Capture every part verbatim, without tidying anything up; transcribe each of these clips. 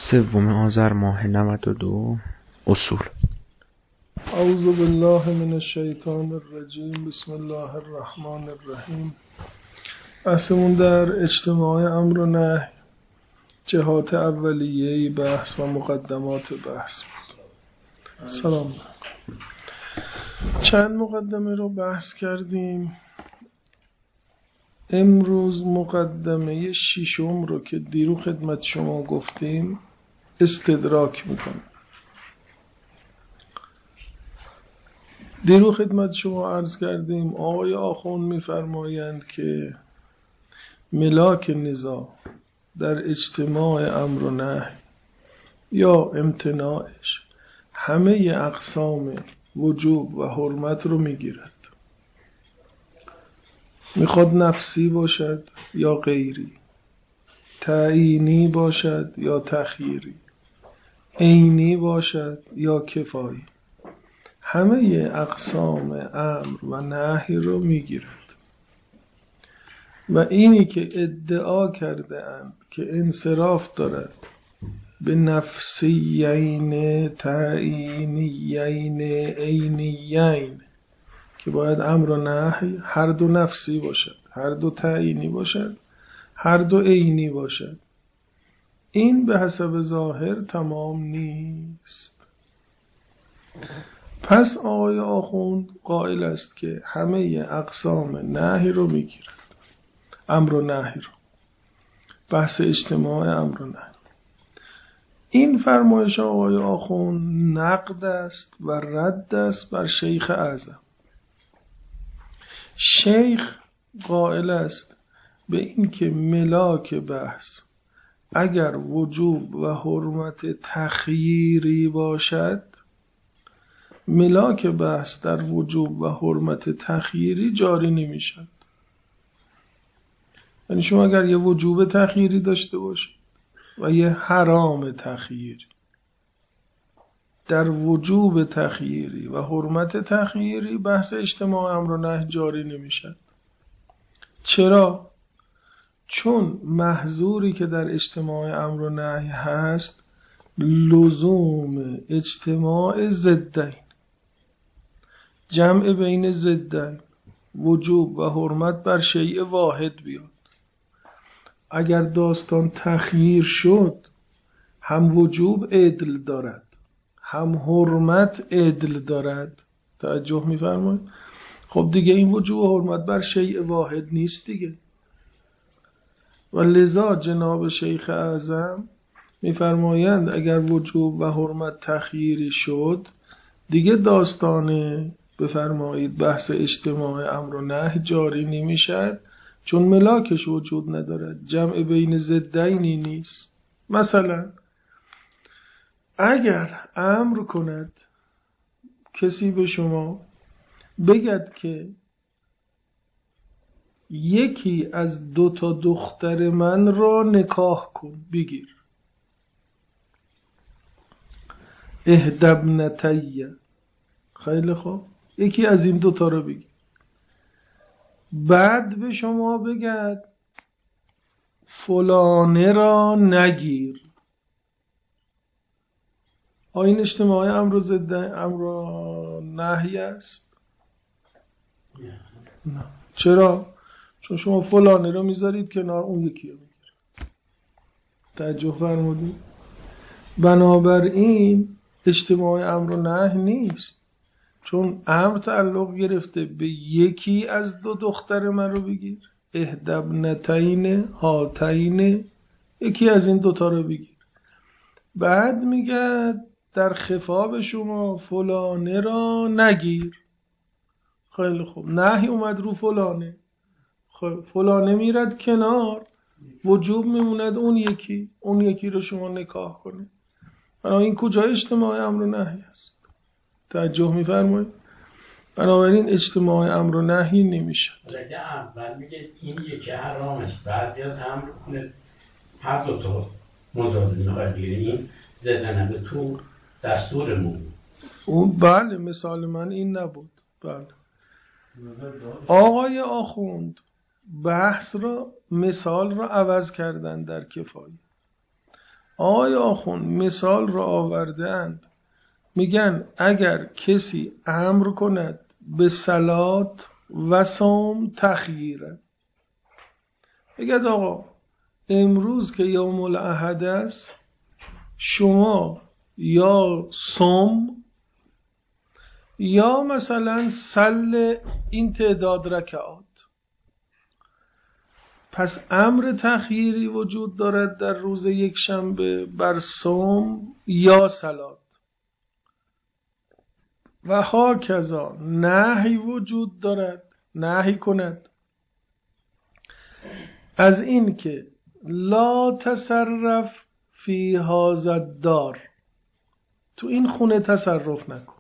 سوم آذر ماه نود و دو. اصول. اعوذ بالله من الشیطان الرجیم. بسم الله الرحمن الرحیم. بحثمون در اجتماع امر و نهی، جهات اولیه بحث و مقدمات بحث. سلام. چند مقدمه رو بحث کردیم. امروز مقدمه ششم رو که دیرو خدمت شما گفتیم استدراک میکنم. دیرو خدمت شما عرض کردیم آقای آخوند میفرمایند که ملاک نزاع در اجتماع امر و نهی یا امتناعش همه اقسام وجوب و حرمت رو میگیرد. میخواد نفسی باشد یا غیری، تعیینی باشد یا تخییری، عینی باشد یا کفایی، همه اقسام امر و نهی رو میگیرد. و اینی که ادعا کرده اند که انصراف دارد به نفسیین، تعیینیین، عینیین، که باید امر و نهی هر دو نفسی باشد، هر دو تعیینی باشد، هر دو عینی باشد، این به حسب ظاهر تمام نیست. پس آقای آخوند قائل است که همه اقسام نهی رو میگیرد، امر و نهی رو، بحث اجتماع امر و نهی. این فرمایش آقای آخوند نقد است و رد است بر شیخ اعظم. شیخ قائل است به این که ملاک بحث اگر وجوب و حرمت تخییری باشد، ملاک بحث در وجوب و حرمت تخییری جاری نمیشد. یعنی شما اگر یه وجوب تخییری داشته باشید و یه حرام تخییری، در وجوب تخییری و حرمت تخییری بحث اجتماع امر و نهی جاری نمیشد. چرا؟ چون محظوری که در اجتماع امر و نهی هست لزوم اجتماع ضدین، جمع بین ضدین، وجوب و حرمت بر شیء واحد بیاد. اگر داستان تخییر شد، هم وجوب عدل دارد، هم حرمت عدل دارد. توجه می‌فرمایید؟ خب دیگه این وجوب و حرمت بر شیء واحد نیست دیگه. و لذا جناب شیخ اعظم می‌فرمایند اگر وجوب و حرمت تخییری شد، دیگه داستانه بفرمایید بحث اجتماع امر و نهی جاری نمیشد، چون ملاکش وجود ندارد، جمع بین ضدینی نیست. مثلا اگر امر کند کسی به شما بگد که یکی از دو تا دختر من را نکاح کن، بگیر، اهدبنتی، خیلی خوب، یکی از این دوتا رو بگیر. بعد به شما بگد فلانه را نگیر. آین اجتماع امر و ضد امر و نهی است؟ نه. چرا؟ چون شما فلانه رو میذارید کنار، اون یکی رو میگیر. توجه فرمودید؟ بنابراین اجتماع امر و نهی نیست، چون امر تعلق گرفته به یکی از دو دختر من رو بگیر، اهدبنتین هاتین، یکی از این دوتا رو بگیر. بعد میگه در خفا شما فلانه را نگیر. خیلی خوب، نهی اومد رو فلانه، خیلی فلانه میرد کنار، وجوب میموند اون یکی، اون یکی رو شما نکاح کنه. بنابراین کجا اجتماع امر و نهی است؟ توجه میفرمایید؟ بنابراین اجتماع امر و نهی نمیشه. اگه اول میگه این یکی حرامش، بعد یاد امر کنه هر دو تا مزاد میخواد بگیره، این زدنه به تو دستورمون. اون بله، مثال من این نبود. بله آقای آخوند بحث را، مثال را عوض کردن در کفایه. آقای آخوند مثال را آوردند، میگن اگر کسی امر کند به صلات و صوم تخییره، بگد آقا امروز که یوم الاحد است شما یا صوم یا مثلا صل این تعداد رکعات. پس امر تخییری وجود دارد در روز یک شنبه بر صوم یا صلات و هاکذا نهی وجود دارد، نهی کند از این که لا تصرف فی هذا الدار، تو این خونه تصرف نکن،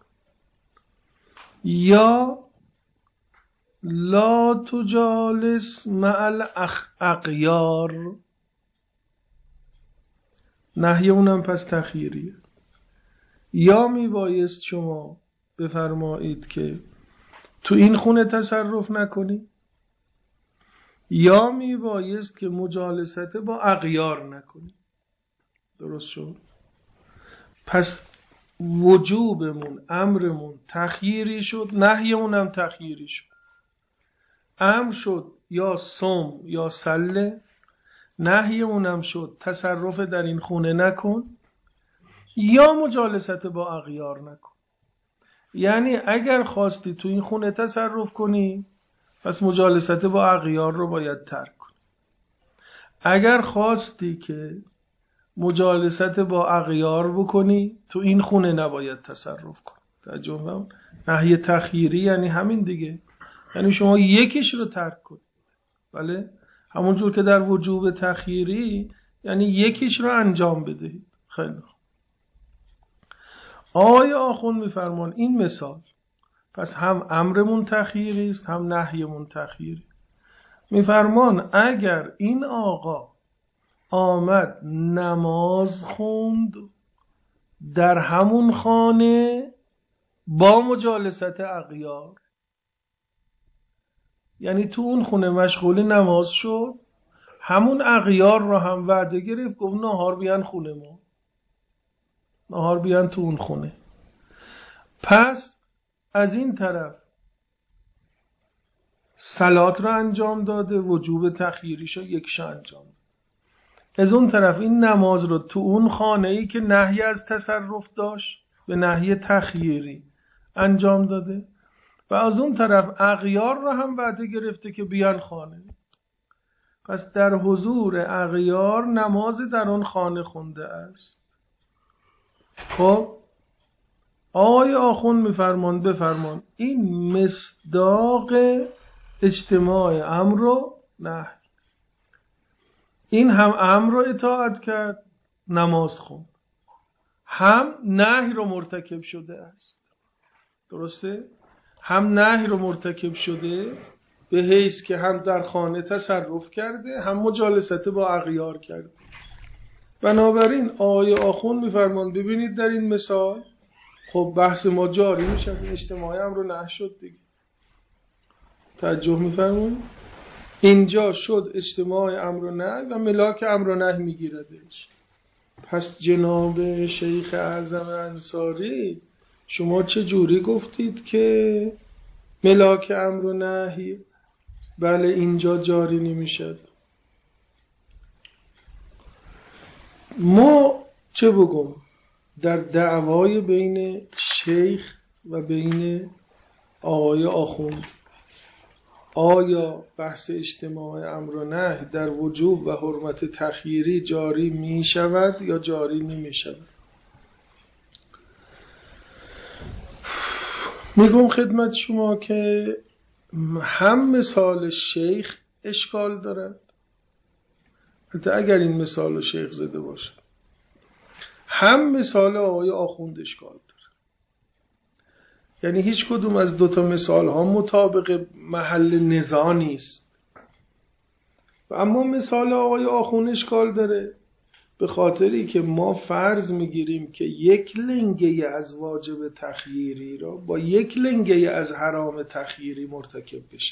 یا لا تجالس مع الاغیار، نهی اونم پس تخییریه. یا میبایست شما بفرمایید که تو این خونه تصرف نکنی، یا میبایست که مجالست با اغیار نکنی. درست شد؟ پس وجوبمون، امرمون تخییری شد، نهیمون هم تخییری شد. امر شد یا صوم یا صله، نهیمون هم شد تصرف در این خونه نکن یا مجالست با اغیار نکن. یعنی اگر خواستی تو این خونه تصرف کنی پس مجالست با اغیار رو باید ترک کنی. اگر خواستی که مجالست با اغیار بکنی تو این خونه نباید تصرف کنی. توجه، نهی تخییری یعنی همین دیگه، یعنی شما یکیش رو ترک کنی. بله، همونجور که در وجوب تخییری یعنی یکیش رو انجام بدهید. خیلی خوب. آقای آخوند میفرمان این مثال پس هم امرمون تخییری است هم نهیمون تخییری. میفرمان اگر این آقا آمد نماز خوند در همون خانه با مجالست اغیار، یعنی تو اون خونه مشغول نماز شد، همون اغیار رو هم وعده گرفت، گفت نهار بیان خونه ما، نهار بیان تو اون خونه. پس از این طرف صلات رو انجام داده، وجوب تخییریشو یکشا انجام داده. از اون طرف این نماز رو تو اون خانه‌ای که نهی از تصرف داشت به نهی تخییری انجام داده و از اون طرف اغیار رو هم وعده گرفته که بیان خانه. پس در حضور اغیار نماز در اون خانه خونده است. خب آقای آخوند میفرمان بفرمان این مصداق اجتماع امر و نهی. این هم امر رو اطاعت کرد، نماز خوند، هم نهی رو مرتکب شده است. درسته؟ هم نهی رو مرتکب شده به حیث که هم در خانه تصرف کرده هم مجالست با اغیار کرده. بنابراین آقای آخوند میفرمان ببینید در این مثال خب بحث ما جاری میشه، اجتماعی امر و نهی شد دیگه. توجه میفرمایید؟ اینجا شد اجتماع امر و نهی و ملاک امر و نهی میگیردش. پس جناب شیخ اعظم انصاری شما چه جوری گفتید که ملاک امر و نهی بله اینجا جاری نمیشد؟ ما چه بگم در دعوای بین شیخ و بین آقای آخوند، آیا بحث اجتماع امر و نهی در وجوب و حرمت تخییری جاری می شود یا جاری نمی شود؟ میگم خدمت شما که هم مثال شیخ اشکال دارد، حتی اگر این مثال شیخ زده باشد، هم مثال آقای آخوند اشکال دارد. یعنی هیچ کدوم از دوتا مثال ها مطابق محل نزاع نیست. و اما مثال آقای آخوند اشکال داره به خاطری که ما فرض میگیریم که یک لنگه از واجب تخییری را با یک لنگه از حرام تخییری مرتکب بشه.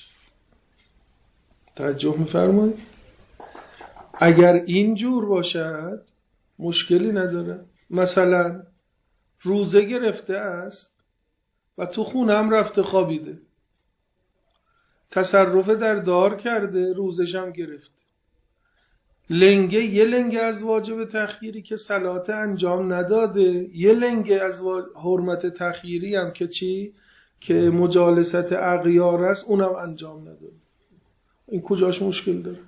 توجه میفرمایید؟ اگر این جور باشد مشکلی نداره. مثلا روزه گرفته است و تو خونم رفته خوابیده، تصرف در دار کرده، روزش هم گرفته. لنگه یه لنگه از واجب تخییری که صلات انجام نداده، یه لنگه از حرمت تخییری هم که چی؟ که مجالست اغیار است، اونم انجام نداده. این کجاش مشکل داره؟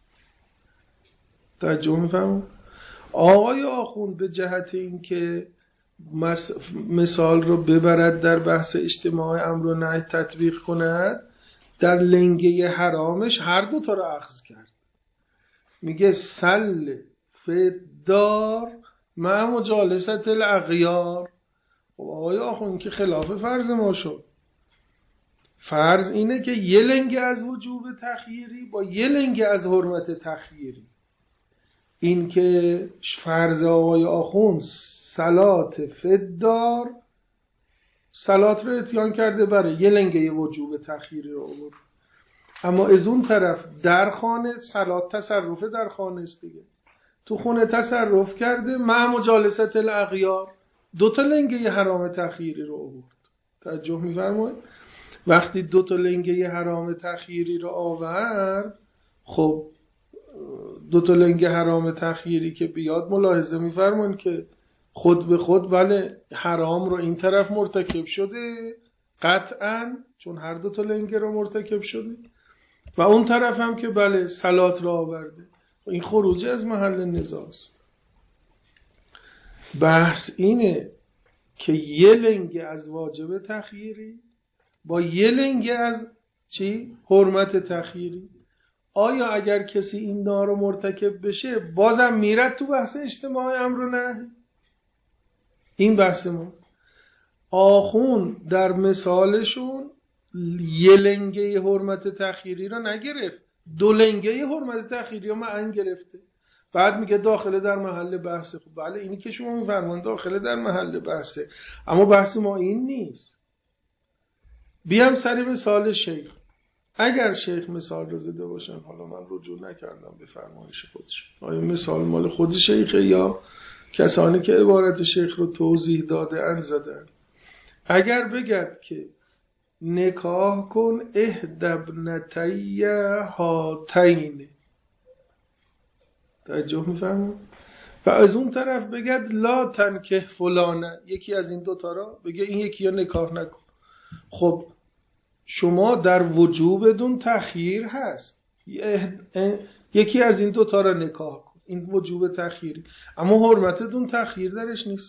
توجه می‌فرمایید؟ آقای آخوند به جهت این که مثال رو ببرد در بحث اجتماع امر و نهی تطبیق کند، در لنگه حرامش هر دو تا رو اخذ کرد. میگه سل فدار مع مجالست الاغیار. آقای آخوند که خلاف فرض ما شد. فرض اینه که یه لنگه از وجوب تخییری با یه لنگه از حرمت تخییری. این که فرض آقای آخوند صلات فدار، صلات رو اتیان کرده برای یه لنگه وجوب تخییری رو آورد. اما از اون طرف در خانه صلات تصرف در خانه است دیگه، تو خونه تصرف کرده مع مجالست الاغیار، دو تا لنگه حرام تخییری رو آورد. توجه می‌فرمایید؟ وقتی دو تا لنگه حرام تخییری رو آورد، خب دو تا لنگه حرام تخییری که بیاد، ملاحظه می‌فرمایید که خود به خود بله حرام رو این طرف مرتکب شده قطعاً، چون هر دو تا لنگه رو مرتکب شده، و اون طرف هم که بله صلات رو آورده. این خروج از محل نزاع است. بحث اینه که یه لنگه از واجب تخییری با یه لنگه از چی؟ حرمت تخییری. آیا اگر کسی این نا رو مرتکب بشه بازم میرد تو بحث اجتماع امر و نهی؟ این بحث ما. آخون در مثالشون یه لنگه حرمت تخییری رو نگرفت، دو لنگه حرمت تخییری رو معن گرفته. بعد میگه داخله در محل بحثه. خب بله اینی که شما میفرمان داخله در محل بحثه، اما بحث ما این نیست. بیام سری مثال شیخ. اگر شیخ مثال رو زده باشن، حالا من رجوع نکردم به فرمایش خودش، آیا مثال مال خود شیخه یا کسانی که عبارت شیخ رو توضیح داده اند زدن. اگر بگد که نکاح کن اهدبنتی هاتین، توجه میفهمون؟ و از اون طرف بگد لا تنکح فلانه، یکی از این دوتا را بگه این یکی یا نکاح نکن. خب شما در وجوبتون تخییر هست، یکی از این دوتا را نکاح کن، این وجوب تخییری، اما حرمتتون تخییر درش نیست.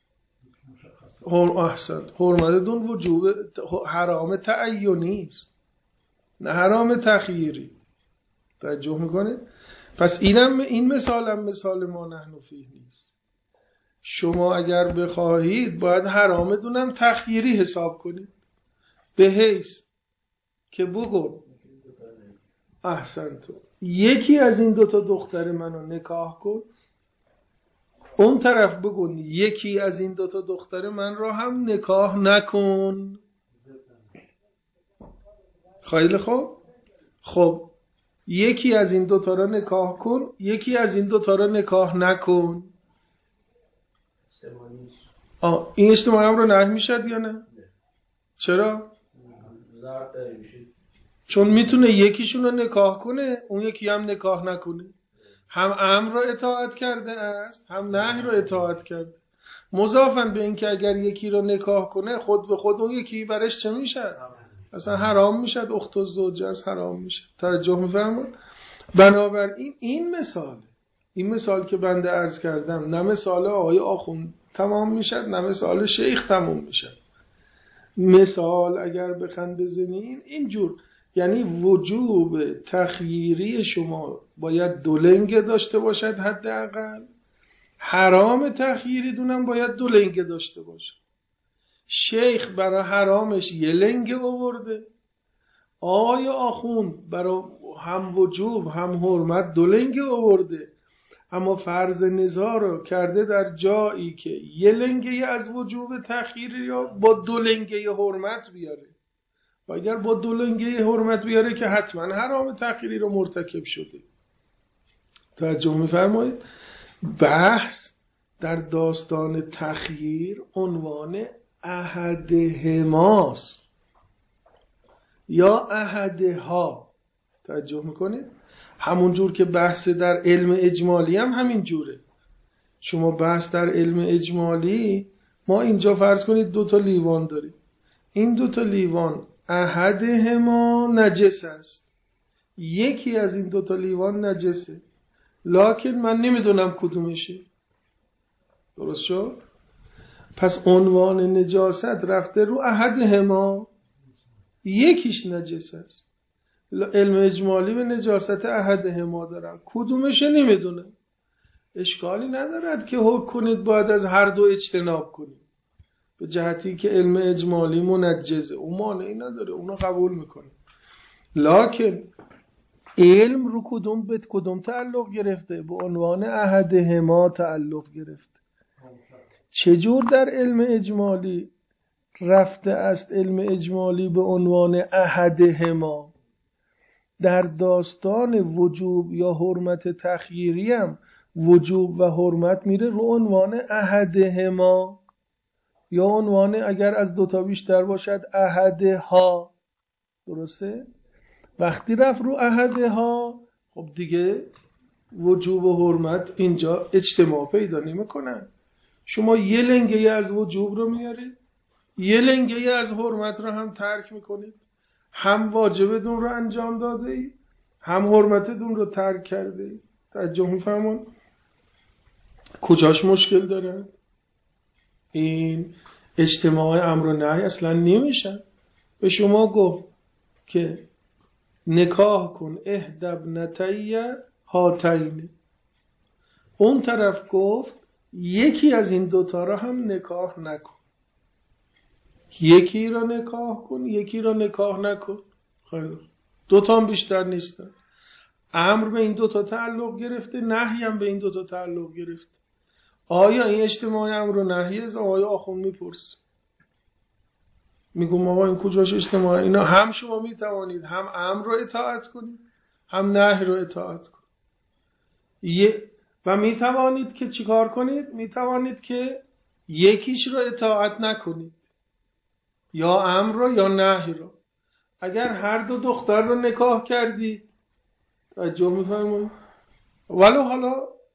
احسن، حرمتتون وجوب حرام تعینی است، نه حرام تخییری. توجه میکنه؟ پس اینم این مثال هم مثال ما نحن فیه نیست. شما اگر بخواهید باید حرامتون هم تخییری حساب کنید، به حیث که بگو احسن تو یکی از این دوتا دختر منو نکاح کن، اون طرف بگو یکی از این دوتا دختر من را هم نکاح نکن. خیلی خوب. خب یکی از این دوتا را نکاح کن، یکی از این دوتا را نکاح نکن. آه این اجتماعی هم رو نهی میشد یا نه؟ چرا؟ چون میتونه یکیشون رو نکاح کنه اون یکی هم نکاح نکنه، هم امر رو اطاعت کرده است هم نهی رو اطاعت کرده. مضافاً به این که اگر یکی رو نکاح کنه خود به خود اون یکی برش چه میشه؟ اصلا حرام میشه، اخت الزوجه از حرام میشه. توجه میفرمایید؟ بنابراین این مثال این مثال که بنده عرض کردم نه مثال آقای آخوند تمام میشه نه مثال شیخ تمام میشه. مثال اگر بخند بزنین اینجور، یعنی وجوب تخییری شما باید دو لنگه داشته باشد حداقل، حرام تخییری دونم باید دو لنگه داشته باشه. شیخ برای حرامش یه لنگه آورده، آقای آخوند برای هم وجوب هم حرمت دو لنگه آورده، اما فرض نزاع رو کرده در جایی که یه لنگه از وجوب تخییری یا با دو لنگه حرمت بیاره، و اگر با دو لنگه حرمت بیاره که حتما حرام تخییری رو مرتکب شده. توجه میفرمایید؟ بحث در داستان تخییر عنوان احدهماست یا احدها. توجه میکنید؟ همون جور که بحث در علم اجمالی هم همین جوره. شما بحث در علم اجمالی، ما اینجا فرض کنید دو تا لیوان داریم. این دو تا لیوان احدهما نجس است، یکی از این دو تا لیوان نجسه، لکن من نمیدونم کدومشه. درست شد؟ پس عنوان نجاست رفته رو احدهما، یکیش نجس است. علم اجمالی به نجاست احدهما دارم، کدومشه نمیدونم. اشکالی ندارد که حکم کنید باید از هر دو اجتناب کنید، به جهتی که علم اجمالی منجزه، اون مانعی نداره، اونو قبول میکنه. لکن علم رو کدوم به کدوم تعلق گرفته؟ به عنوان احدهما تعلق گرفته. چجور در علم اجمالی رفته است علم اجمالی به عنوان احدهما؟ در داستان وجوب یا حرمت تخییری هم وجوب و حرمت میره رو عنوان احدهما، یا عنوان اگر از دوتا بیشتر باشد احدها. درسته؟ وقتی رفت رو احدها، خب دیگه وجوب و حرمت اینجا اجتماع پیدا نمیکنن. شما یه لنگه از وجوب رو میارید، یه لنگه از حرمت رو هم ترک میکنید. هم واجبتون رو انجام داده اید، هم حرمتتون رو ترک کرده اید. توجه میفرمون؟ کجاش مشکل داره؟ این اجتماع امر و نهی اصلا نمیشن. به شما گفت که نکاح کن احد ابنتی هاتین، اون طرف گفت یکی از این دوتا را هم نکاح نکن. یکی را نکاح کن، یکی را نکاح نکن. خیلی دوتا هم بیشتر نیستن. امر به این دوتا تعلق گرفته، نهی هم به این دوتا تعلق گرفته. آیا این اجتماع امر و نهی است؟ آیا آخون میپرس میگم آقا این کجاش اجتماع؟ اینا هم شما میتوانید هم امر رو اطاعت کنید، هم نهی رو اطاعت کنید. یه و میتوانید که چیکار کنید؟ میتوانید که یکیش رو اطاعت نکنید، یا امر رو یا نهی رو. اگر هر دو دختر رو نکاح کردید، توجه میفرمایید، ولو حالا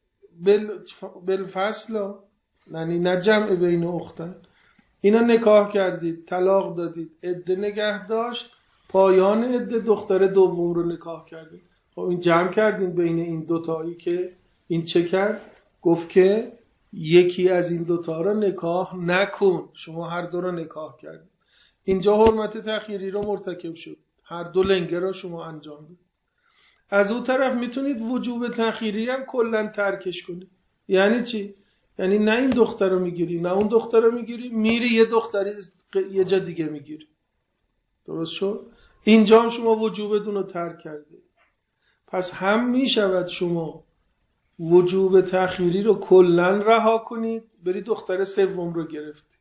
بالفصل، یعنی نه جمع بین اختن، اینا نکاح کردید، طلاق دادید، عده نگه داشت، پایان عده دختر دوم رو نکاح کردید. خب این جمع کردین بین این دوتایی که این چه کرد؟ گفت که یکی از این دوتا رو نکاح نکن، شما هر دو رو نکاح کردید. اینجا حرمت تخییری رو مرتکب شد، هر دو لنگه رو شما انجام دید. از اون طرف میتونید وجوب تخییری هم کلن ترکش کنید. یعنی چی؟ یعنی نه این دختر رو میگیری نه اون دختر رو میگیری، میری یه دختری یه جا دیگه میگیری. درست شد؟ اینجا هم شما وجوبتون رو ترک کرده. پس هم میشود شما وجوب تخییری رو کلن رها کنید، برید دختر سوم رو گرفتید.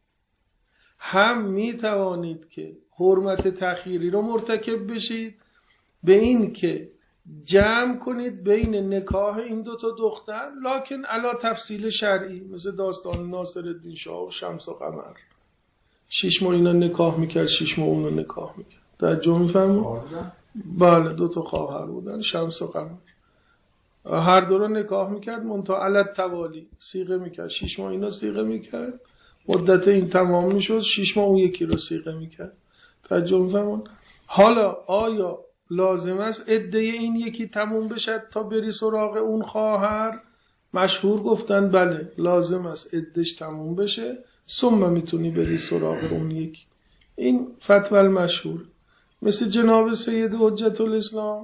هم میتوانید که حرمت تخییری رو مرتکب بشید به این که جمع کنید بین نکاح این دو تا دختر، لکن علا تفصیل شرعی، مثل داستان ناصرالدین شاه و شمس و قمر. شش ماه اینا نکاح میکرد، شش ماه اونو نکاح میکرد. توجه میفرمایید؟ بله دو تا خواهر بودن، شمس و قمر. هر دو رو نکاح میکرد، منتها علی التوالی صیغه میکرد. شش ماه اینا صیغه میکرد، مدت این تمام میشد، شش ماه اون یکی رو صیغه میکرد. توجه میفرمایید؟ حالا آیا لازم است عده این یکی تموم بشد تا بری سراغ اون خواهر؟ مشهور گفتن بله لازم است عدهش تموم بشه ثم میتونی بری سراغ اون یکی. این فتوی المشهور. مثل جناب سید حجت الاسلام،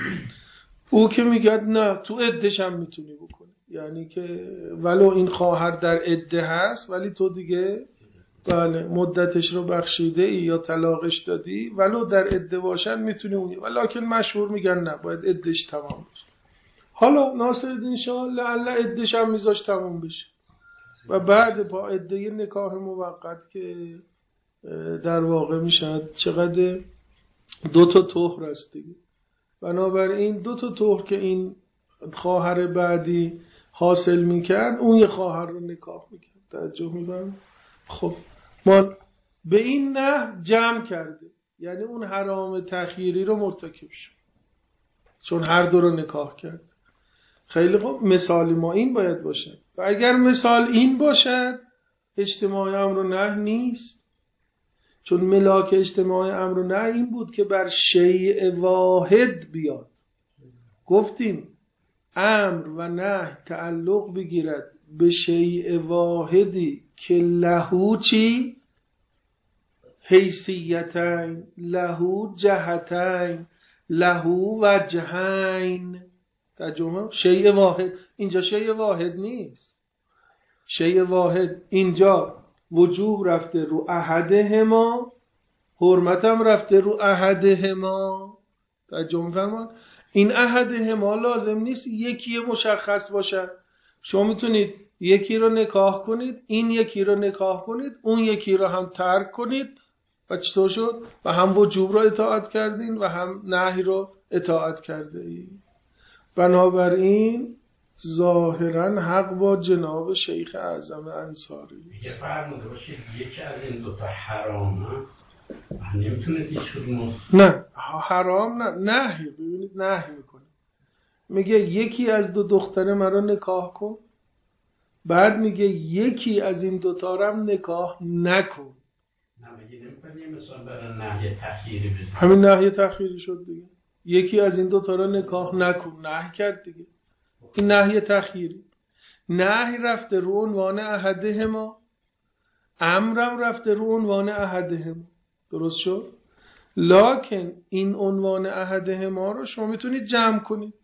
او که میگه نه تو عدهش هم میتونی بکنی، یعنی که ولو این خواهر در عده هست ولی تو دیگه بله مدتش رو بخشیده ای یا طلاقش دادی، ولو در عده باشن میتونی اونی، ولکن مشهور میگن نه باید عدهش تمام بشه. حالا ناصرالدین شاه لعل عدهش هم میذاش تمام بشه و بعد با عده نکاح موقت که در واقع میشد چقدر دو تا طهر است دیگه. بنابراین دو تا طهر که این خواهر بعدی حاصل میکرد اون یه خواهر رو نکاح میکرد. توجه میکنم. خب ما به این نه جمع کرده، یعنی اون حرام تخییری رو مرتکب شد چون هر دو رو نکاح کرد. خیلی خوب، مثال ما این باید باشد و اگر مثال این باشد اجتماع امر و نهی نیست، چون ملاک اجتماع امر و نهی این بود که بر شیء واحد بیاد. گفتیم امر و نهی تعلق بگیرد به شیء واحدی که لهو چی؟ حیثیتین، لهو جهتین، لهو وجهین. ترجمه شیء واحد. اینجا شیء واحد نیست. شیء واحد اینجا وجوب رفته رو احدهما، حرمت هم رفته رو احدهما. ترجمه فرمان این احدهما لازم نیست یکی مشخص باشد. شما میتونید یکی رو نکاح کنید، این یکی رو نکاح کنید، اون یکی رو هم ترک کنید و چطور شد؟ و هم وجوب رو اطاعت کردین و هم نهی رو اطاعت کرده ای. بنابراین ظاهرا حق با جناب شیخ اعظم انصاری. یه فرموده باشه یکی از این دوتا حرامه نمیتونه هیچ کدوم. نه حرام نه، نهی. ببینید نهی میکنه، میگه یکی از دو دختر مرا نکاح کن، بعد میگه یکی از این دوتا رو هم نکاح نکن. نه میگه نمیکنه مثلا برای نهی تخییری بزن. همین نهی تخییری شد دیگه. یکی از این دوتا رو نکاح نکن، نهی کرد دیگه. این نهی تخییری. نهی رفته رو عنوان احدهما، امرم رفته رو عنوان احدهما. درست شد؟ لکن این عنوان احدهما رو شما میتونید جمع کنید.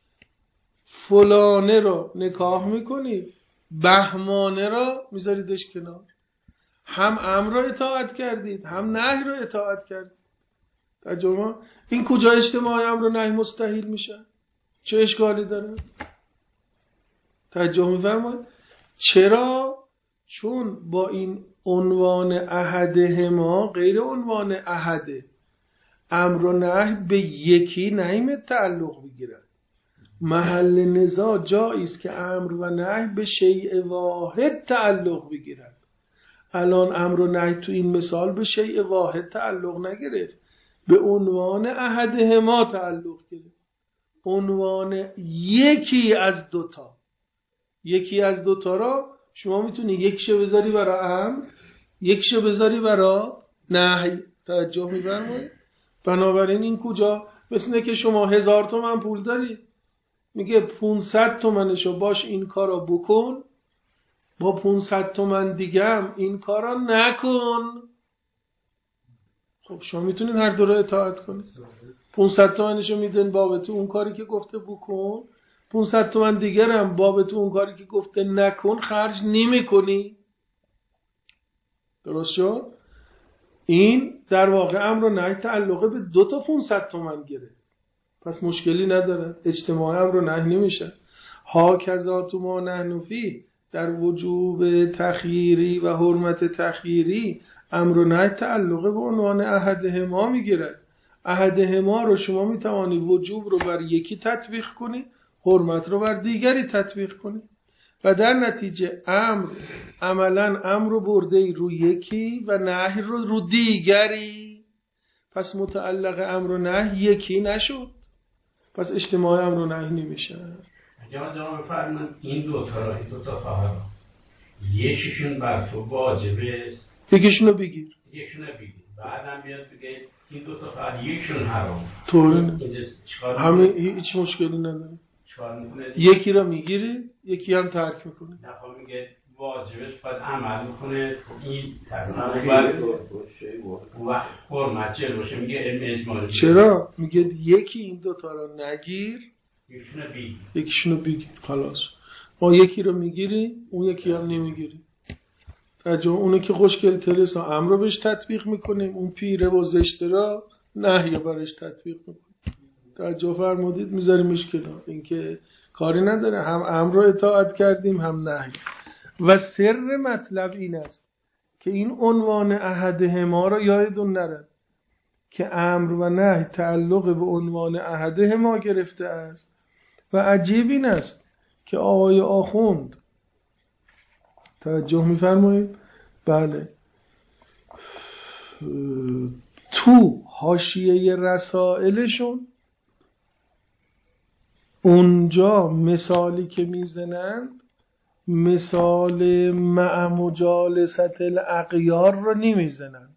فلانه رو نکاح میکنید، بهمانه رو میذاریدش کنار. هم امر رو اطاعت کردید، هم نهی رو اطاعت کردید. ترجمه این کجا اجتماع امر و نهی مستحیل میشه؟ چه اشکالی داره؟ توجه می‌فرمایید؟ چرا؟ چون با این عنوان احدهما غیر عنوان احده، امر و نهی به یکی نهی تعلق بگیرد. محل نزاع جایی است که امر و نهی به شیء واحد تعلق بگیرد. الان امر و نهی تو این مثال به شیء واحد تعلق نگرفت، به عنوان احدهما تعلق گرفت. عنوان یکی از دوتا. یکی از دوتا را شما میتونی یکشو بذاری برای امر، یکشو بذاری برای نهی. توجه می‌فرمایید؟ بنابراین این کجا؟ مثل که شما هزار تومن پول داری، میگه پونصد تومنشو باش این کارا بکن، با پونصد تومن دیگه هم این کارا نکن. خب شما میتونید هر دو رو اطاعت کنید. پونصد تومنشو میدن بابت اون کاری که گفته بکن، پونصد تومن دیگر هم بابت اون کاری که گفته نکن خرج نمی کنی. درست شد؟ این در واقع امر و نهی تعلقه به دو تا پونصد تومن گیره، پس مشکلی نداره، اجتماع امر و نهی نمیشه. ها کذا تو ما نحن فی، در وجوب تخییری و حرمت تخییری امر و نهی تعلقه به عنوان احدهما میگیرد. احدهما رو شما میتوانی وجوب رو بر یکی تطبیق کنی، حرمت رو بر دیگری تطبیق کنی و در نتیجه امر عملا امر رو برده رو یکی و نهی رو رو دیگری. پس متعلق امر و نهی یکی نشد، پس اجتماع امر و نهی نمیشه. اگه من جواب بفرمایید این دو تا را این دو تا خواهر یکیشون بر تو واجبه است، یکیشونو بگیر، یکیشونو بگیر، بعدم بیاد بگه این دو تا خواهر یکیشون حرام. طوری نه، همه هیچ مشکلی نداره. یکی رو میگیری یکی هم ترک میکنی. نخواه میگه واجبش باید عمل میکنه این تقریبا و حرمت جل باشه، میگه علم اجمالی. چرا؟ میگه یکی این دوتا رو نگیر یکیشونو بگیر، یکیشونو بگیر. خلاص ما یکی رو میگیری اون یکی هم نمیگیری. ترجمه اونو که خوشگل ترسا امر رو بهش تطبیق میکنیم، اون پیره و زشته را نهی برش تطبیق میکنیم. توجه فرمودید؟ میذاریمش کنار، این که کاری نداره، هم امر رو اطاعت کردیم هم نهی. و سر مطلب این است که این عنوان احدهما را یادتون نره که امر و نهی تعلق به عنوان احدهما گرفته است. و عجیب این است که آقای آخوند توجه می‌فرمایید بله تو حاشیه رسائلشون اونجا مثالی که میزنن مثال مع مجالست الاغیار رو نمیزنن،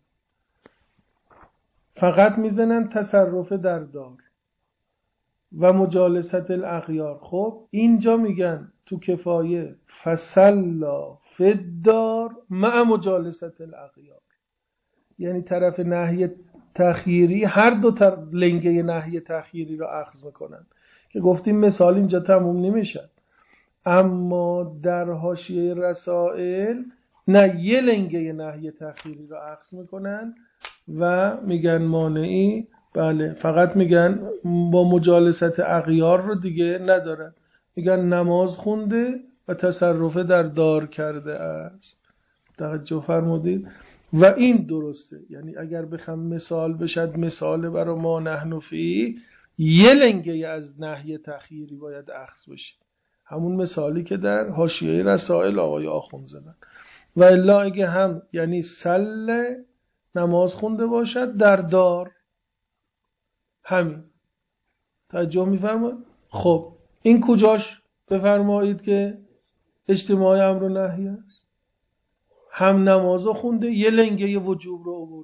فقط میزنن تصرف در دار و مجالست الاغیار. خب اینجا میگن تو کفایه فسلا فدار مع مجالست الاغیار، یعنی طرف نهی تخییری هر دو تر لنگه نهی تخییری رو اخذ میکنن که گفتیم مثال اینجا تموم نمیشه. اما در حاشیه رسائل نه، یه لنگه نهی تخییری رو اخذ میکنن و میگن مانعی، بله فقط میگن با مجالست اغیار رو دیگه ندارن، میگن نماز خونده و تصرف در دار کرده است. توجه فرمودید؟ و این درسته، یعنی اگر بخوام مثال بشد مثال برای ما نحن فی، یه لنگه از نهی تخییری باید اخذ بشه، همون مثالی که در حاشیه رسائل آقای آخوند زدن. و الا اگه هم یعنی سل نماز خونده باشد در دار، همین. توجه می‌فرمایید؟ خب این کجاش بفرمایید که اجتماع امر و نهی است؟ هم نمازو خونده یه لنگه وجوب رو آورد،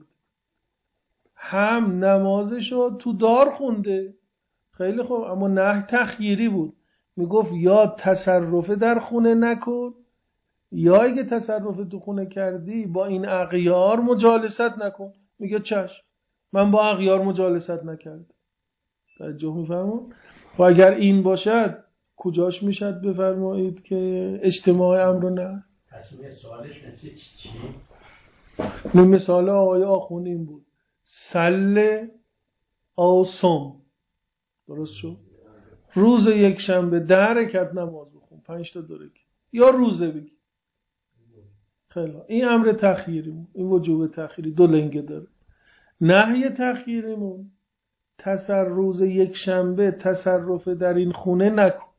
هم نمازشو تو دار خونده، خیلی خوب، اما نهی تخییری بود، میگفت یا تصرف در خونه نکن یا اگه تصرف تو خونه کردی با این اغیار مجالست نکن. میگه چشم، من با اغیار مجالست نکردم. توجه میفرمون؟ و اگر این باشد کجاش میشد بفرمایید که اجتماع امر نه؟ پس مثالش مثل چی؟ مثال آقای آخوند این بود سل او سم، درست شد؟ روز یک شنبه ده رکعت نماز بخون، پنج تا دو رکعت، یا روزه بگی. خیلی این امر تخییریمون، این وجوب تخییری دو لنگه داره. نهی تخییریمون تصرف روز یک شنبه تصرف در این خونه نکن،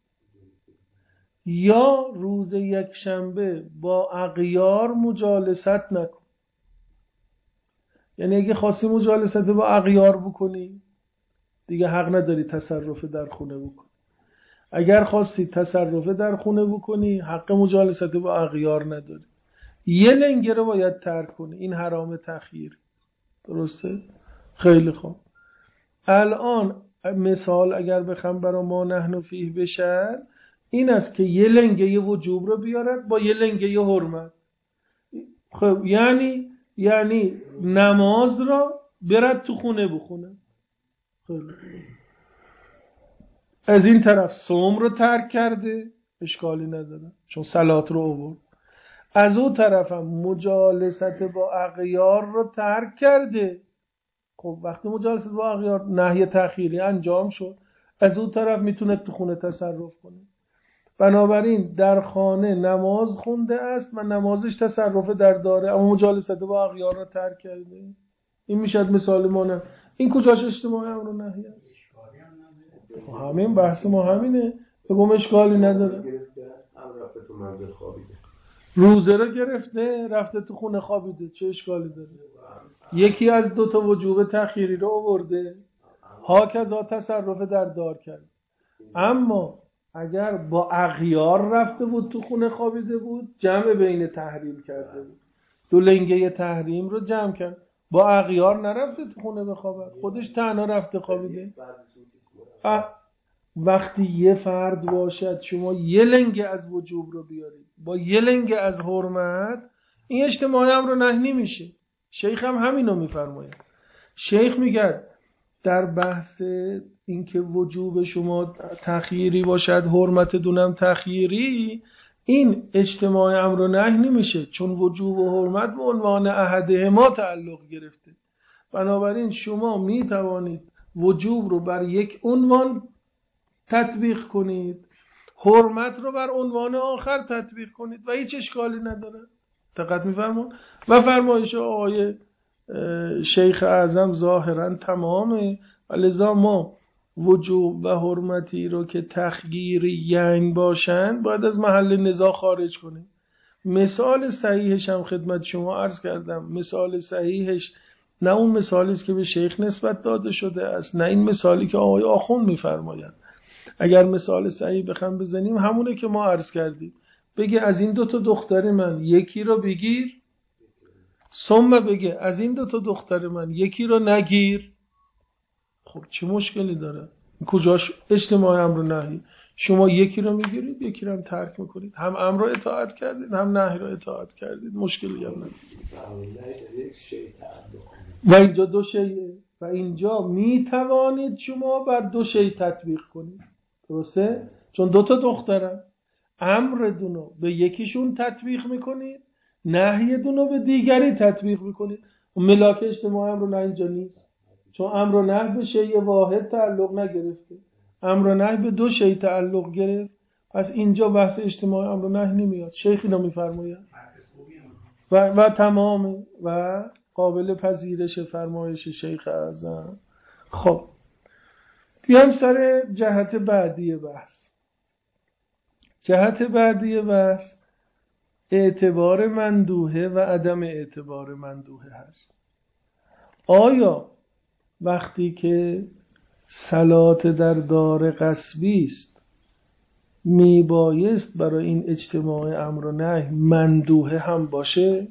یا روز یک شنبه با اغیار مجالست نکن. یعنی اگه خواستی مجالست با اغیار بکنی دیگه حق نداری تصرف در خونه بکنی، اگر خواستی تصرف در خونه بکنی حق مجالست با اغیار نداری. یه لنگه رو باید ترک کنی، این حرام تخییر. درسته؟ خیلی خوب. الان مثال اگر بخوام برای ما نحن فیه بشه این است که یه لنگه وجوب رو بیارد با یه لنگه حرمت. خب یعنی یعنی نماز را برد تو خونه بخونه. خیلی. از این طرف صوم رو ترک کرده، اشکالی نداره چون صلات رو آورد. از اون طرف هم مجالست با اغیار رو ترک کرده. خب وقتی مجالست با اغیار نهی تخییری انجام شد، از اون طرف میتونه تو خونه تصرف کنه. بنابراین در خانه نماز خونده است و نمازش تصرف در داره، اما مجالست با اغیار رو ترک کرده. این میشد مثال ما. نه این کجاش اجتماع امر و نهی است؟ همین بحث ما همینه، بگم اشکالی نداره. روزه رو گرفته رفته تو خونه خوابیده، چه اشکالی داره؟ یکی از دو تا وجوب تخییری رو آورده، هاکذا تصرف در دار کرد. اما اگر با اغیار رفته بود تو خونه خوابیده بود، جمع بین تحریم کرده بود، دو لنگه تحریم رو جمع کرد. با اغیار نرفته تو خونه بخوابه، خودش تنها رفته خوابیده. وقتی یه فرد باشد شما یه لنگه از وجوب رو بیارید با یه لنگه از حرمت، این اجتماع امر و نهی میشه. شیخ هم همینو میفرماید. شیخ میگه در بحث اینکه وجوب شما تخییری باشد حرمت دونم تخییری، این اجتماع امر و نهی نمیشه چون وجوب و حرمت به عنوان احدهما تعلق گرفته. بنابراین شما میتوانید وجوب رو بر یک عنوان تطبیق کنید، حرمت رو بر عنوان آخر تطبیق کنید و هیچ اشکالی نداره. دقت می‌فرمایید؟ و فرمایش آقای شیخ اعظم ظاهرا تمامه و لذا ما وجوب و حرمتی رو که تخییری ینگ باشند باید از محل نزاع خارج کنیم. مثال صحیحش هم خدمت شما عرض کردم. مثال صحیحش نه اون مثالی است که به شیخ نسبت داده شده است، نه این مثالی که آقای آخوند می‌فرمایند. اگر مثال صحیح بخوام بزنیم همونه که ما عرض کردیم. بگه از این دو تا دختر من یکی رو بگیر، ثم بگه از این دو تا دختر من یکی رو نگیر. خب چه مشکلی داره؟ کجاش اجتماع امر و نهی؟ شما یکی رو میگیرید یکی رو هم ترک میکنید، هم امر رو اطاعت کردید هم نهی رو اطاعت کردید، مشکلی هم نداره. و اینجا دو شیء و اینجا میتوانید شما بر دو شیء تطبیق کنید، درسته؟ چون دو تا دخترن، امر دونو به یکیشون تطبیق میکنید، نهی دونو به دیگری تطبیق میکنید. ملاک اجتماع امر و نهی اینجا نیست، چون امر و نهی به شیء واحد تعلق نگرفته، امر و نهی به دو شیء تعلق گرفت. پس اینجا بحث اجتماع امر و نهی نمیاد. شیخ اینو میفرماید و و تمام و قابل پذیرش فرمایش شیخ اعظم. خب بیایم سر جهت بعدی بحث. جهت بعدی بحث اعتبار مندوحه و عدم اعتبار مندوحه هست. آیا وقتی که صلات در دار غصبی است میبایست برای این اجتماع امر و نهی مندوحه هم باشه؟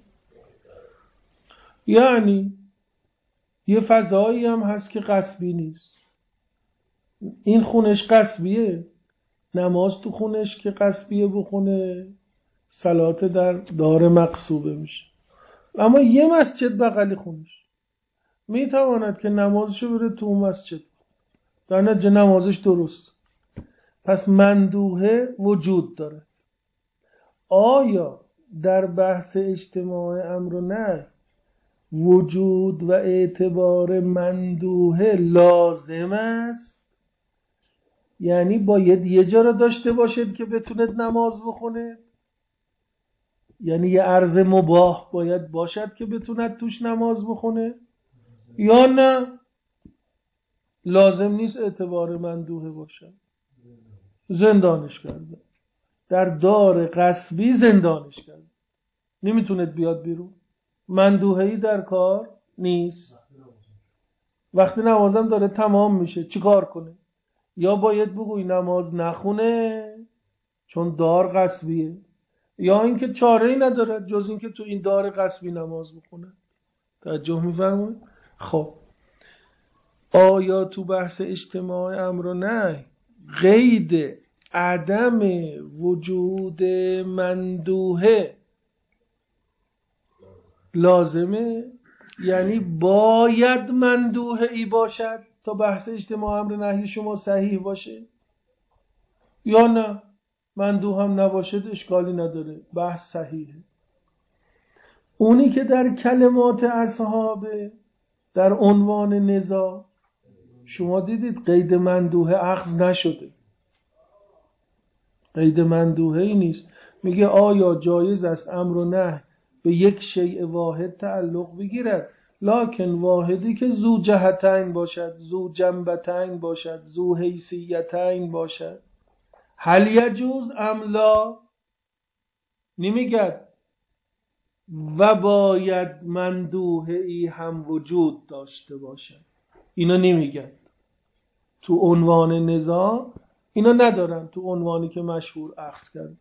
یعنی یه فضایی هم هست که غصبی نیست، این خونش غصبیه، نماز تو خونش که غصبیه بخونه صلات در دار مغصوبه میشه. اما یه مسجد بغل خونش میتواند که نمازشو بره تو اون مسجد، در نتیجه نمازش درست. پس مندوحه وجود داره. آیا در بحث اجتماع امر و نهی وجود و اعتبار مندوحه لازم است؟ یعنی باید یه جا را داشته باشید که بتونید نماز بخونید؟ یعنی یه عرض مباح باید باشد که بتوند توش نماز بخونه؟ یا نه لازم نیست اعتبار مندوحه باشد؟ زندانش کرده، در دار غصبی زندانش کرده، نمیتوند بیاد بیرون، مندوحه‌ای در کار نیست. وقتی نمازم داره تمام میشه چیکار کنه؟ یا باید بگوی نماز نخونه چون دار غصبیه، یا اینکه چاره‌ای نداره جز اینکه تو این دار غصبی نماز بخونه. توجه می‌فرمایید؟ خب آیا تو بحث اجتماع امر و نهی قید عدم وجود مندوحه لازمه؟ یعنی باید مندوحه ای باشد تا بحث اجتماع امر نهی شما صحیح باشه؟ یا نه مندوح هم نباشد اشکالی نداره، بحث صحیحه؟ اونی که در کلمات اصحابه در عنوان نزاع شما دیدید قید مندوحه اخذ نشده، قید مندوحه ای نیست. میگه آیا جایز است امر و نهی به یک شیء واحد تعلق بگیرد، لکن واحدی که ذو جهتین باشد، ذو جنبتین باشد، ذو حیثیتین باشد. هل یجوز ام لا؟ نمیگد و باید مندوحه ای هم وجود داشته باشد، اینا نمیگد. تو عنوان نزاع اینا ندارن، تو عنوانی که مشهور اخذ کرد.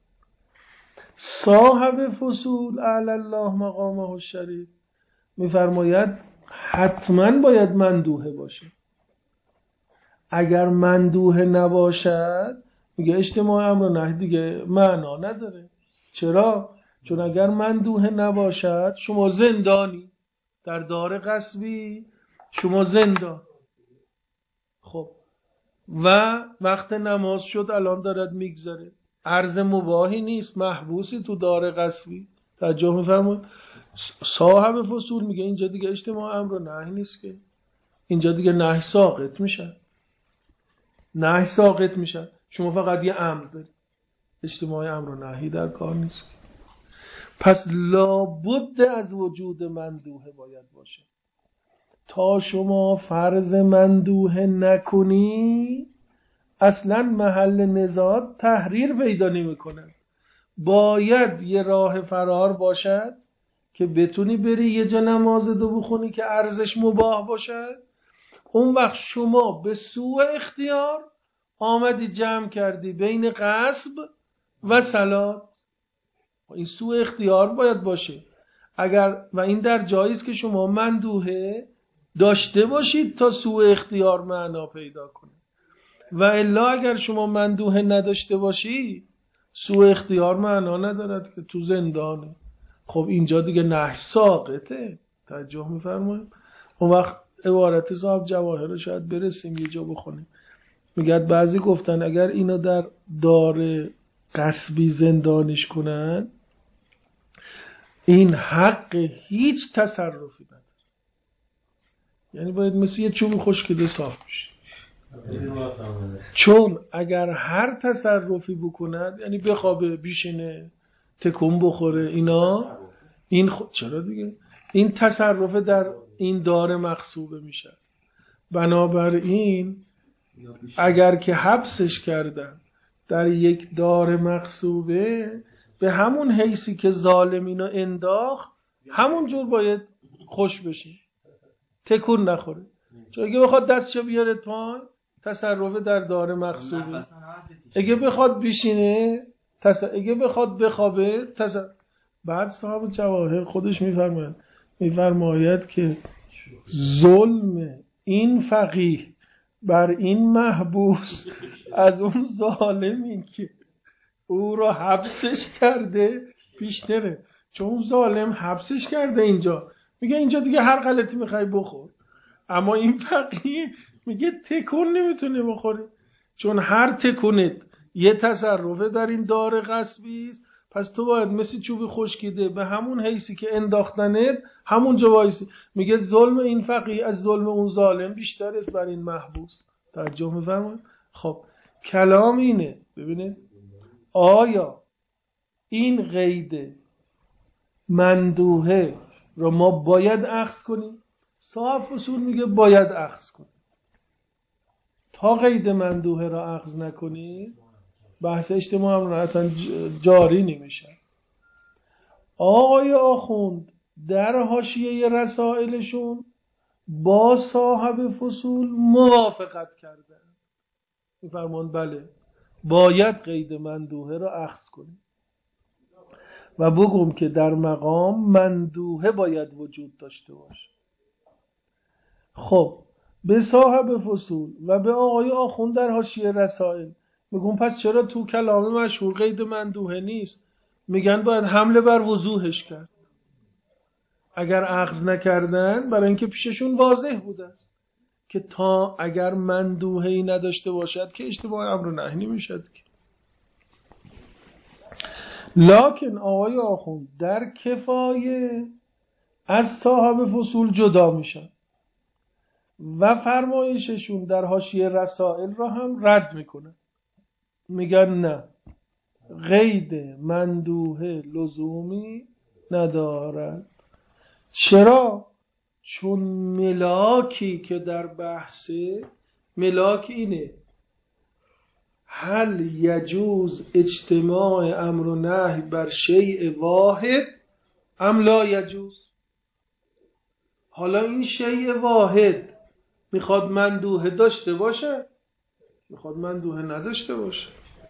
صاحب فصول اعلی الله مقامه الشریف میفرماید حتما باید مندوحه باشه. اگر مندوحه نباشد میگه اجتماع امر و نهی دیگه معنا نداره. چرا؟ چون اگر مندوحه نباشد شما زندانی، در دار غصبی شما زندان. خب و وقت نماز شد الان دارد میگذره، عرض مباحی نیست، محبوسی تو دار غصبی. توجه می‌فرمایید؟ صاحب فصول میگه اینجا دیگه اجتماع امر و نهی نیست که، اینجا دیگه نهی ساقط میشه، نهی ساقط میشه، شما فقط یه امر دارید، اجتماع امر و نهی در کار نیست. پس لابد از وجود مندوحه باید باشه تا شما فرض مندوه نکنی اصلا محل نزاع تحریر پیدا نمی‌کنه. باید یه راه فرار باشد که بتونی بری یه جا نماز دو بخونی که ارزش مباح باشد. اون وقت شما به سوء اختیار آمدی جمع کردی بین غصب و صلات. این سوء اختیار باید باشه. اگر و این در جایی است که شما مندوحه داشته باشید تا سوء اختیار معنا پیدا کنه، و الا اگر شما مندوحه نداشته باشی سوء اختیار معنا ندارد که تو زندانه. خب اینجا دیگه نهی ساقطه. توجه می‌فرمایید؟ اون وقت عبارت صاحب جواهر رو شاید برسیم یه جا بخونیم. میگه بعضی گفتن اگر اینو در دار غصبی زندانش کنن این حق هیچ تصرفی نداره، یعنی باید مثل یه چوب خشکیده صاف بشه. چون اگر هر تصرفی بکند، یعنی بخوابه، بیشینه، تکون بخوره، اینا این خ... چرا دیگه این تصرف در این دار مغصوبه میشه. بنابراین اگر که حبسش کردن در یک دار مغصوبه به همون حیثی که ظالمینو انداخت همون جور باید خوش بشه، تکون نخوره. چون اگه بخواد دستشو بیاره پایین تصرف در دار مغصوبه، اگه بخواد بشینه تصرف، اگه بخواد بخوابه تصرف. بعد صاحب جواهر خودش میفرماید میفرماید که ظلم این فقیه بر این محبوس از اون ظالمی که او را حبسش کرده بیشتره. چون ظالم حبسش کرده اینجا، میگه اینجا دیگه هر غلطی میخوای بخور، اما این فقیه میگه تکون نمیتونه بخوره، چون هر تکونت یه تصرفه در این دار غصبی است. پس تو باید مثل چوبی خشکیده به همون حیثی که انداختنت همون جا وایسی. میگه ظلم این فقیه از ظلم اون ظالم بیشتر است بر این محبوس. توجه میفرمایید؟ خب کلام اینه، ببینید آیا این قید مندوحه رو ما باید اخذ کنیم؟ صاحب فصول میگه باید اخذ کنیم. تا قید مندوحه را اخذ نکنید بحث اجتماع هم اصلا جاری نمیشه. آقای آخوند در حاشیه رسائلشون با صاحب فصول موافقت کردن، میفرمان بله باید قید مندوحه را اخذ کنیم و بگم که در مقام مندوحه باید وجود داشته باشه. خب به صاحب فصول و به آقای آخوند در حاشیه رسائل میگم پس چرا تو کلام مشهور قید مندوحه نیست؟ میگن باید حمله بر وضوحش کرد. اگر اخذ نکردن برای اینکه پیششون واضح بوده است که تا اگر مندوحه‌ای نداشته باشد که اشتباه امر و نهی نمیشد که. لکن آقای آخوند در کفایه از صاحب فصول جدا میشن و فرمایششون در حاشیه رسائل را هم رد میکنن. میگن نه، قید مندوحه لزومی ندارد. چرا؟ چون ملاکی که در بحثه، ملاک اینه هل یجوز اجتماع امر و نهی بر شیء واحد ام لا یجوز. حالا این شیء واحد میخواد مندوحه داشته باشه، میخواد مندوحه نداشته باشه.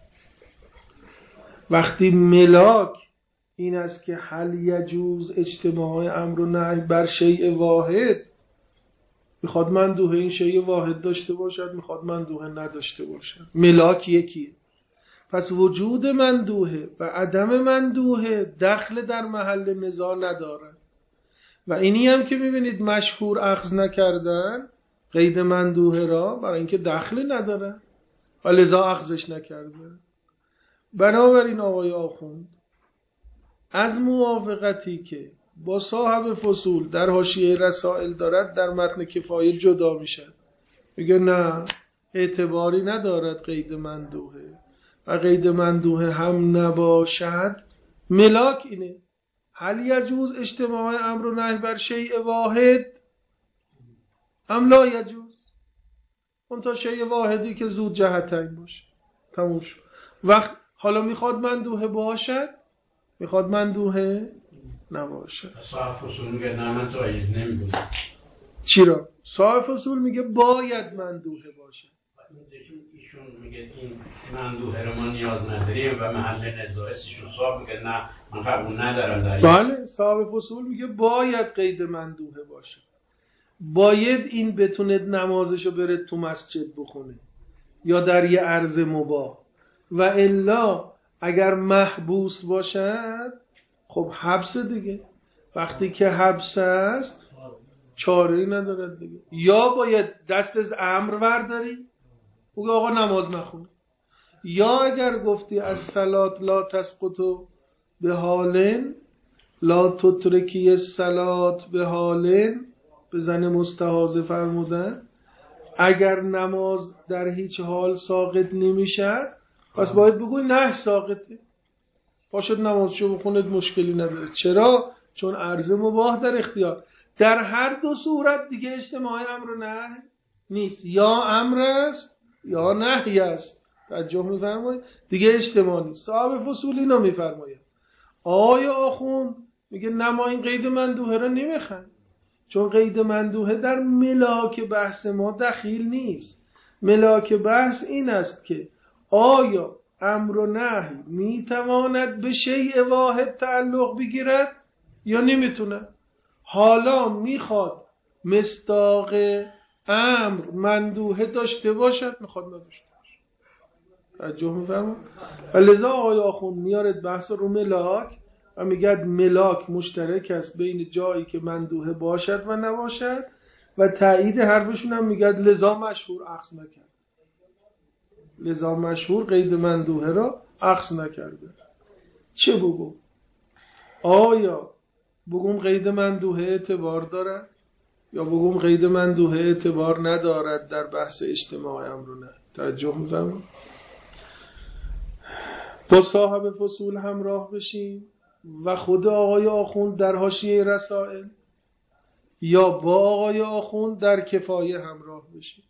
وقتی ملاک این است که هل یجوز اجتماع امر و نهی بر شیء واحد، میخواد مندوحه این شیء واحد داشته باشد، میخواد مندوحه نداشته باشد. ملاک یکیه. پس وجود مندوحه و عدم مندوحه دخل در محل نزاع ندارد. و اینی هم که میبینید مشهور اخذ نکردن قید مندوحه را برای اینکه دخل نداره و لذا اخذش نکردن. بنابراین آقای آخوند از موافقتی که با صاحب فصول در حاشیه رسائل دارد در متن کفایه جدا میشه. میگه نه، اعتباری ندارد قید مندوحه و قید مندوحه هم نباشد. ملاک اینه هل یجوز اجتماع امر و نهی بر شیء واحد ام لا یجوز، اون تا شیء واحدی که زود جهتین باشه. تموم شد. وقت حالا میخواد مندوحه باشد، میخواد مندوحه نباشد. صاحب اصول میگه نه من جایز نمیگم. چرا؟ صاحب اصول میگه باید مندوحه باشد. ایشون میگه این مندوحه رو ما نیاز نداریم و محل نزاع ایشون صاحب میگه نه من قبول ندارم در این. بله، صاحب اصول میگه باید قید مندوحه باشه، باید این بتونه نمازشو بره تو مسجد بخونه یا در یه عرض مباح، و الا اگر محبوس باشد خب حبس دیگه. وقتی که حبس است چاره‌ای ندارد دیگه، یا باید دست از امر برداری بگه آقا نماز نخون، یا اگر گفتی از صلات لا تسقطو به حالن لا تترکی الصلات به حالن، به زن مستحاضه فرمودن اگر نماز در هیچ حال ساقط نمیشد پس باید بگوی نه ساقطه، باشد نمازشو بخوند مشکلی نداره. چرا؟ چون عرض مباح در اختیار. در هر دو صورت دیگه اجتماع امر و نهی نیست، یا امر است یا نهی است. توجه می‌فرمایید دیگه اجتماع نیست. صاحب فصول اینو می‌فرماید. آیا آخوند میگه نه ما این قید مندوحه رو نمیخوایم، چون قید مندوحه در ملاک بحث ما دخیل نیست. ملاک بحث این است که آیا امر و نهی میتواند به شیء واحد تعلق بگیرد یا نمیتونه. حالا میخواد مصداق امر مندوحه داشته باشد، میخواد نداشته باشد. توجه میفرمایید؟ و لذا آقای آخوند میارد بحث رو ملاک و میگه ملاک مشترک است بین جایی که مندوحه باشد و نباشد، و تایید حرفشون هم میگه لذا مشهور اخذ نکرد، لذا مشهور قید مندوحه را اخذ نکرده. چه بگو؟ آیا بگم قید مندوحه اعتبار دارد یا بگم قید مندوحه اعتبار ندارد در بحث اجتماع امر و نهی؟ توجه می‌فرمایید؟ با صاحب فصول همراه بشیم و خود آقای آخوند در حاشیه رسائل، یا با آقای آخوند در کفایه همراه بشیم.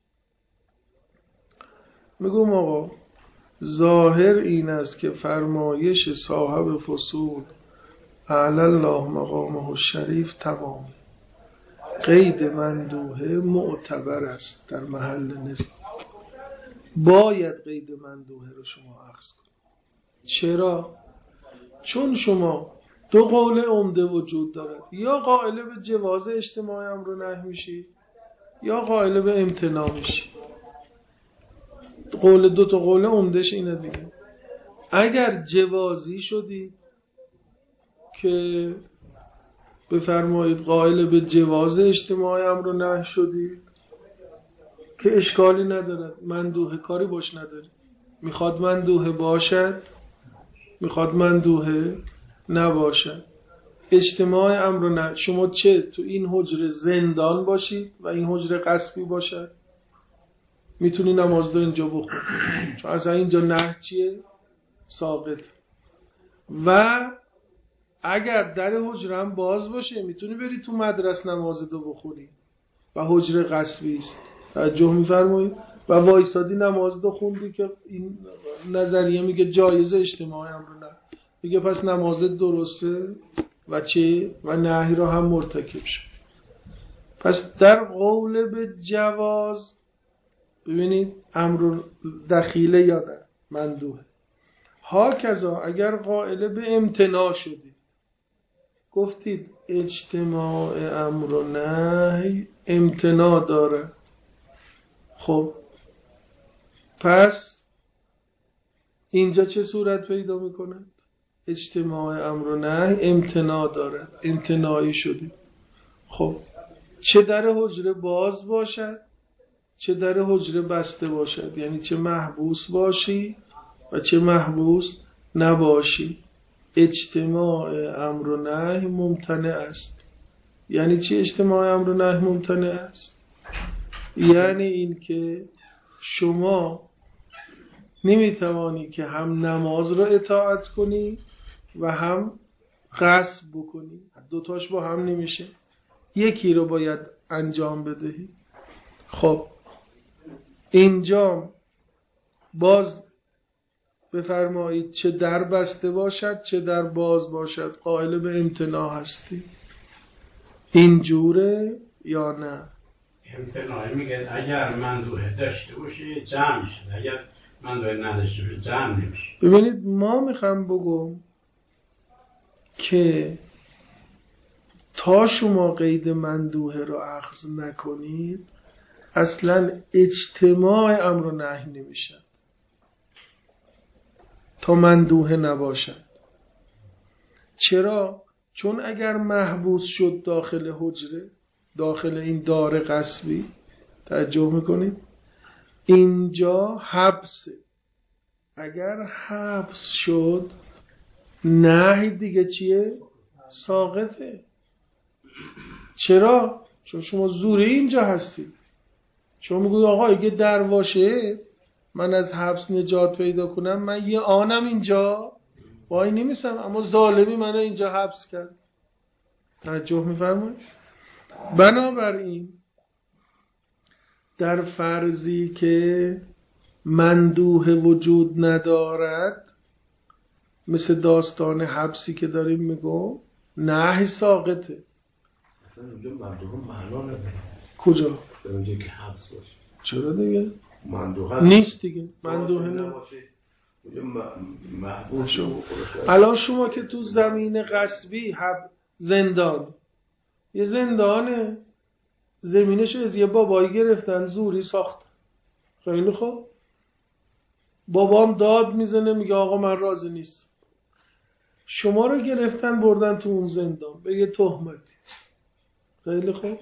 میگم آقا ظاهر این است که فرمایش صاحب فصول اعلی الله مقامه الشریف تمام، قید مندوحه معتبر است در محل نزاع، باید قید مندوحه رو شما اخذ کنید. چرا؟ چون شما دو قول عمده وجود دارد، یا قائل به جواز اجتماع امر و نهی میشی یا قائل به امتناع میشی. قول دو تا قول عمدهش اینه دیگه. اگر جوازی شدید که بفرمایید قائل به جواز اجتماع امر و نهی شدید که اشکالی ندارد، مندوحه کاری باش ندارید. میخواد مندوحه باشد میخواد مندوحه نباشد. اجتماع امر و نهی، شما چه تو این حجره زندان باشید و این حجره غصبی باشد میتونی نماز دو اینجا بخونی، چون اصلا اینجا نهی چیه؟ ساقط. و اگر در حجره هم باز باشه میتونی بری تو مدرسه نماز دو بخونی و حجره غصبی است. توجه میفرمایید؟ و وایسادی نماز دو خوندی که این نظریه میگه جایز اجتماع امر نه، میگه پس نماز درسته و چه؟ و نهی رو هم مرتکب شد. پس در قول به جواز ببینید امر دخیله یا نه مندوحه. ها کذا اگر قائل به امتناع شدید، گفتید اجتماع امر و نهی امتناع داره، خب پس اینجا چه صورت پیدا میکنه؟ اجتماع امر و نهی امتناع داره، امتناعی شدید. خب چه در حجره باز باشد چه در حجره بسته باشد، یعنی چه محبوس باشی و چه محبوس نباشی، اجتماع امر و نهی ممتنع است. یعنی چی اجتماع امر و نهی ممتنع است؟ یعنی این که شما نمیتوانی که هم نماز رو اطاعت کنی و هم غصب بکنی، دوتاش با هم نمیشه، یکی رو باید انجام بدهی. خب اینجا باز بفرمایید چه در بسته باشد چه در باز باشد قائل به امتناع هستی. اینجوره یا نه؟ امتناعی میگه اگر مندوحه داشته باشه جمع میشه، اگر مندوحه نداشته باشه جمع نمیشه. ببینید ما میخوام بگم که تا شما قید مندوحه رو اخذ نکنید اصلا اجتماع امر و نهی نمیشه تا مندوحه نباشد. چرا؟ چون اگر محبوس شد داخل حجره، داخل این دار غصبی، توجه میکنید اینجا حبسه، اگر حبس شد نهی دیگه چیه؟ ساقطه. چرا؟ چون شما زوری اینجا هستید. شما میگوید آقا اگه در واشه من از حبس نجات پیدا کنم من یه آنم اینجا وای نمیسم، اما ظالمی منو اینجا حبس کرد. توجه میفرمایید؟ بنابراین در فرضی که مندوحه وجود ندارد مثل داستان حبسی که داریم میگم نهی ساقطه. اصلا اونجا مندوحه معنا نداره. کجا؟ در اونجا که حبس باشه. چرا دیگه؟ مندوحه نیست دیگه. مندوحه نباشه. محبوس شو. الان شما که تو زمین غصبی حب زندان، یه زندانه، زمینش از یه بابایی گرفتن زوری ساخت. خیلی خوب، بابام داد میزنه میگه آقا من راضی نیستم. شما رو گرفتن بردن تو اون زندان به یه تهمتی. خیلی خوب،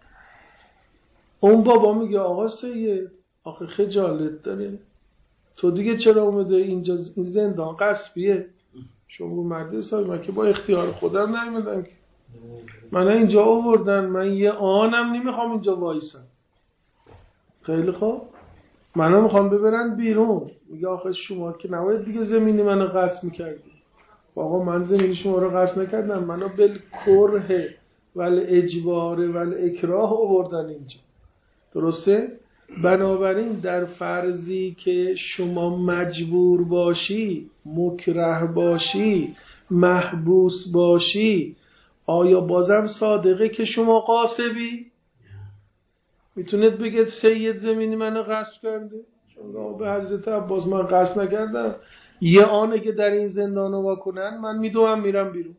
اون بابا میگه آقا سید آخه خجالت داره، تو دیگه چرا اومده اینجا؟ این زندان غصبیه. شما مرد حسابی، من که با اختیار خودم نمیدم که، من اینجا آوردن، من یه آنم نمیخوام اینجا وایسم. خیلی خوب، منو میخوام ببرن بیرون. میگه آخه شما که نباید دیگه زمینی منو غصب میکردی. آقا من زمینی شما رو غصب نکردم، منو بالکره ولی اجباره ولی اکراه آوردن اینجا. درسته؟ بنابراین در فرضی که شما مجبور باشی، مکره باشی، محبوس باشی، آیا بازم صادقه که شما غاصبی؟ میتونید بگید سید زمینی منو غصب کرده؟ چون به حضرت عباس من غصب نکردم، یه آنه که در این زندان رو واکنن من میدوم میرم بیرون.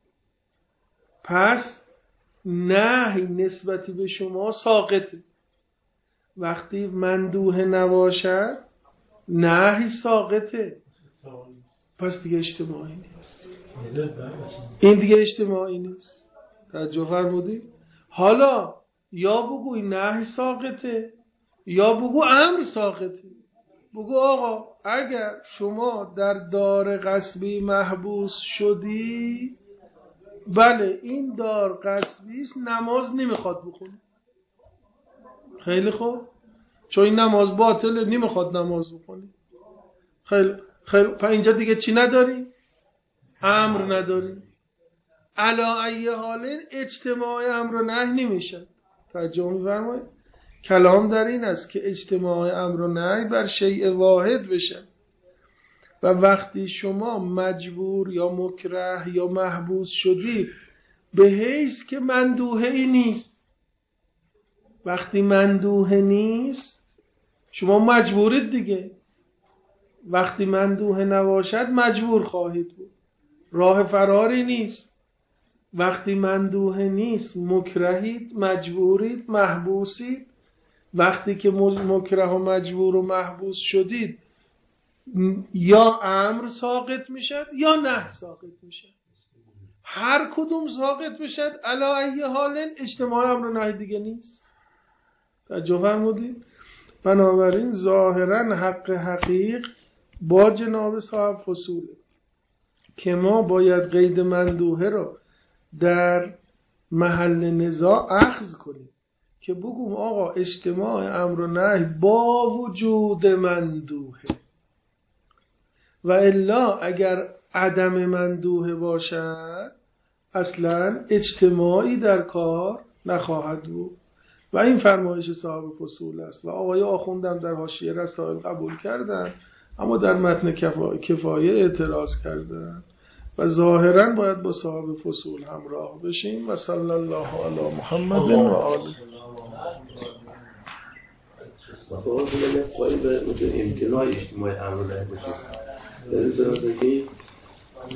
پس نهی نسبتی به شما ساقطه. وقتی مندوحه نباشد نهی ساقطه. پس دیگه اجتماعی نیست. این دیگه اجتماعی نیست. توجه فرمودید؟ حالا یا بگوی نهی ساقطه یا بگو امر ساقطه. بگو آقا اگر شما در دار غصبی محبوس شدی، بله این دار غصبی است، نماز نمیخواد بخونی. خیلی خوب، چون این نماز باطله نمیخواد نماز بخونی. خیلی خیلی پس اینجا دیگه چی نداری؟ امر نداری. علا ای حال اجتماع امر و نهی نمیشه. توجه می‌فرمایید؟ کلام در این است که اجتماع امر و نهی بر شیء واحد بشه و وقتی شما مجبور یا مکره یا محبوس شدید به حیث که مندوحه ای نیست. وقتی مندوحه نیست شما مجبورید دیگه. وقتی مندوحه نباشد مجبور خواهید بود، راه فراری نیست. وقتی مندوحه نیست مکرهید، مجبورید، محبوسید. وقتی که مکره و مجبور و محبوس شدید یا امر ساقط میشد یا نه ساقط میشد. هر کدوم ساقط میشد علا ای حال اجتماع امر و نهی دیگه نیست. توجه فرمودید؟ بنابراین ظاهرا حق حقیق با جناب صاحب فصوله که ما باید قید مندوحه رو در محل نزاع اخذ کنیم که بگم آقا اجتماع امر و نهی با وجود مندوحه، و الا اگر عدم مندوحه باشد اصلا اجتماعی در کار نخواهد بود. و این فرمایش صاحب فصول است و آقای آخوندم در حاشیه رسائل قبول کردن، اما در متن کفا... کفایه اعتراض کردن و ظاهرا باید با صاحب فصول همراه بشیم. و صلی الله علی محمد و آله. واقعا دیگه نفعی به امتناع اجتماعی امر نباشید. در این